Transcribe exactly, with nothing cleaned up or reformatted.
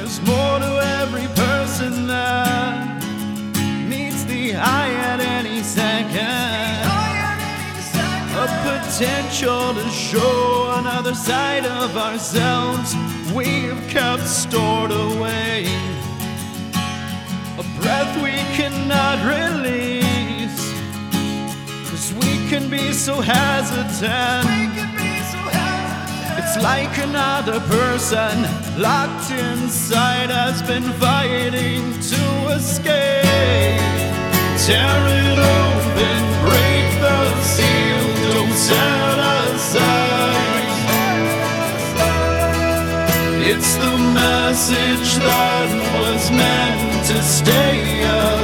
There's more to every person that meets the eye at any second. A potential to show another side of ourselves we've kept stored away. A breath we cannot release, 'cause we can be so hesitant. It's like another person locked inside has been fighting to escape. Tear it open, break the seal, don't set aside. It's the message that was meant to stay alive.